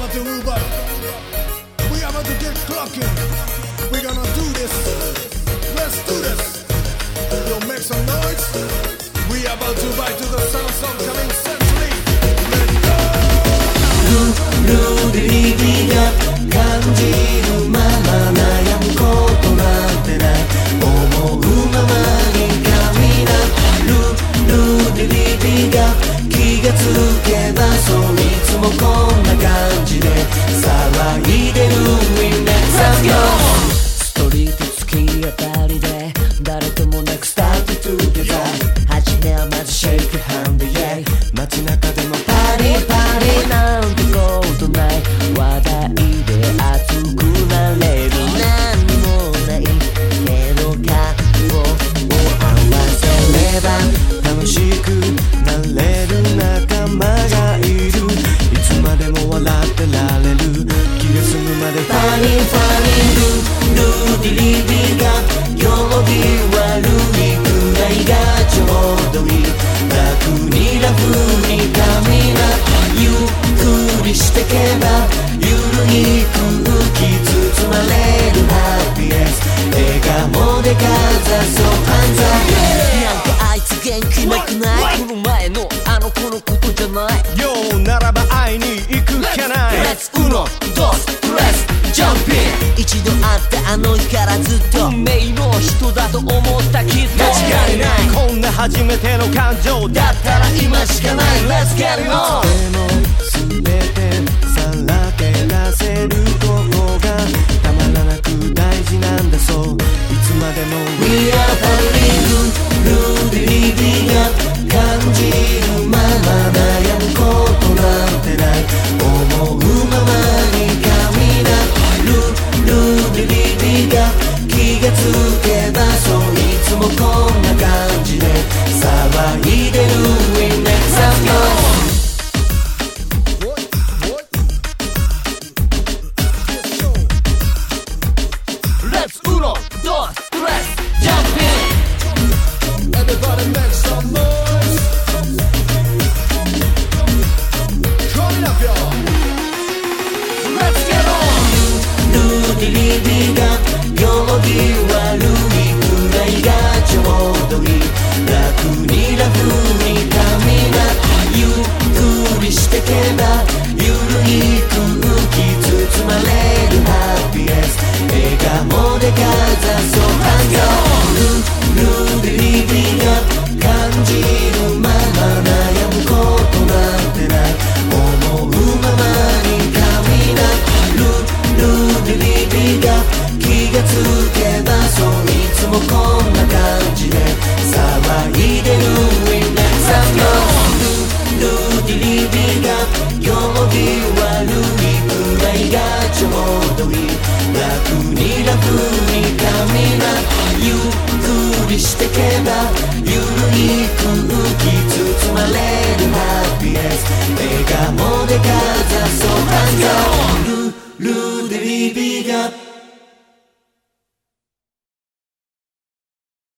about to move up. We about to get clocking. We're gonna do this. Let's do this. Yo, make some noise. We about to ride to the sound of coming century. Let's go. ルールリビが感じるまま悩むことなんてない。思うままに神なルールリビが気がつけばそういつもこんな感じで騒いでる We make some noise。 ストリート突き当たりで誰ともなくスタートトゥゲザー。初めはまずシェイクハンドイェイ。街中でもパリパリなんてことない話題で熱くなれるなんもないけど顔を合わせれば楽しくなれる仲間がいる。いつまでも笑ってられる気が済むまでファニーファニールーディリビが行儀悪いくらいがちょうどいい。楽にラフに髪がゆっくりしてけばゆるい空気包まれるハッピネス。笑顔でかざそう犯罪。なんかあいつ元気なくない？この前のあの子のことじゃない？ ようならば会いに行くしかない。 Let's uno dos tres jump in。 一度会ったあの日からずっと運命の人だと思ったきっと間違いない。 こんな初めての感情だったら今しかない。 Let's get it on。 でも全てさらけ出せることがたまらなく大事なんだそう。いつまでも We are falling ルーディリビ